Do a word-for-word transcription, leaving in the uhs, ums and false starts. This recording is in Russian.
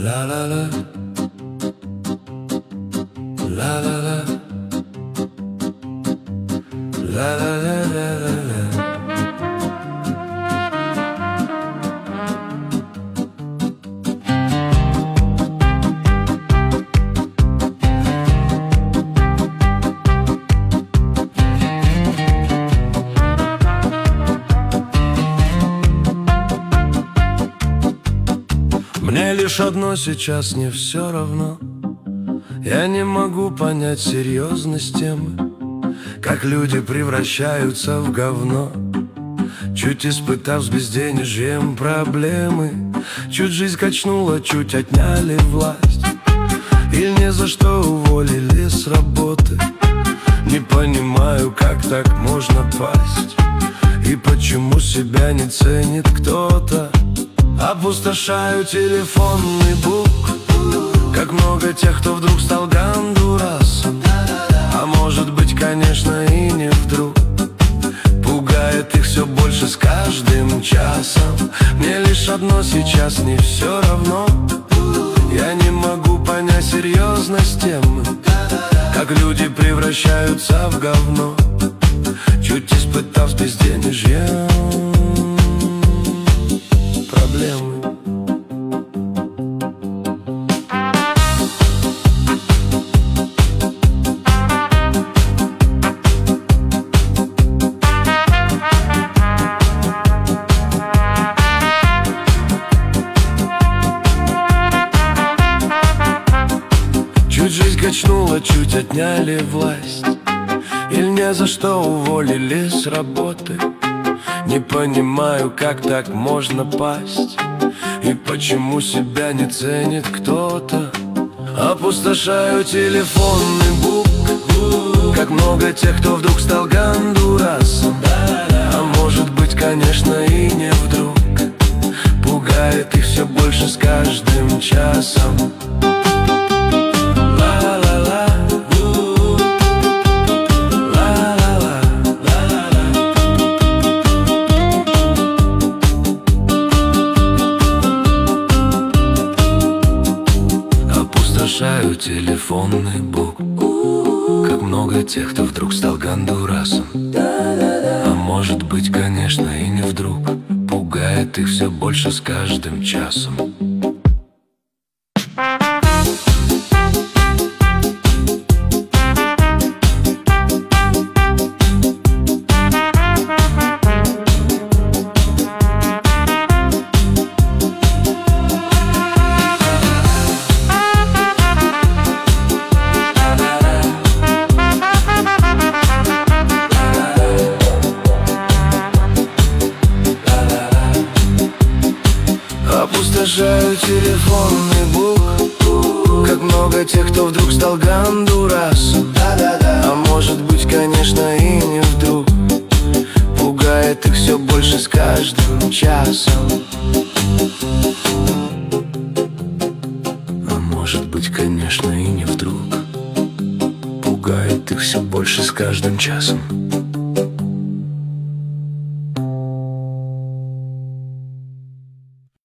La la la, la la la, la la la la la la. Мне лишь одно сейчас не все равно. Я не могу понять серьезность темы, как люди превращаются в говно. Чуть испытав с безденежьем проблемы, чуть жизнь качнула, чуть отняли власть. Или ни за что уволили с работы. Не понимаю, как так можно пасть, и почему себя не ценит кто-то. Опустошаю телефонный бук, как много тех, кто вдруг стал гандурасом. А может быть, конечно, и не вдруг. Пугает их все больше с каждым часом. Мне лишь одно сейчас не все равно. Я не могу понять серьезность темы, как люди превращаются в говно, чуть испытав с безденежьем проблемы. Чуть жизнь качнула, чуть отняли власть, или ни за что уволили с работы. Не понимаю, как так можно пасть, и почему себя не ценит кто-то. Опустошаю телефонный бук, как много тех, кто вдруг стал гандурасом. А может быть, конечно, и не вдруг. Пугает их все больше с каждым часом. Опустошаю телефонный бук, как много тех, кто вдруг стал гандурасом. А может быть, конечно, и не вдруг. Пугает их все больше с каждым часом. Опустошаю телефонный бук, как много тех, кто вдруг стал гандурасом. А может быть, конечно, и не вдруг. Пугает их все больше с каждым часом. А может быть, конечно, и не вдруг. Пугает их все больше с каждым часом.